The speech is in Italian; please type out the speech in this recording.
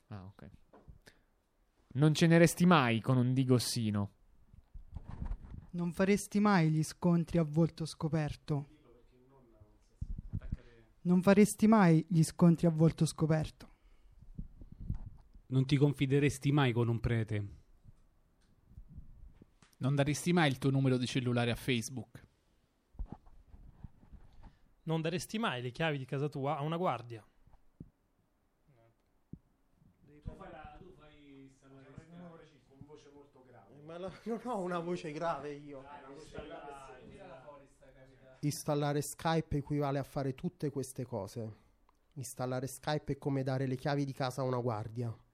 Ah, ok. Non ceneresti mai con un digossino. Non faresti mai gli scontri a volto scoperto. Non faresti mai gli scontri a volto scoperto. Non ti confideresti mai con un prete. Non daresti mai il tuo numero di cellulare a Facebook. Non daresti mai le chiavi di casa tua a una guardia. con voce molto grave. Ma non ho una voce grave io. Installare Skype equivale a fare tutte queste cose. Installare Skype è come dare le chiavi di casa a una guardia.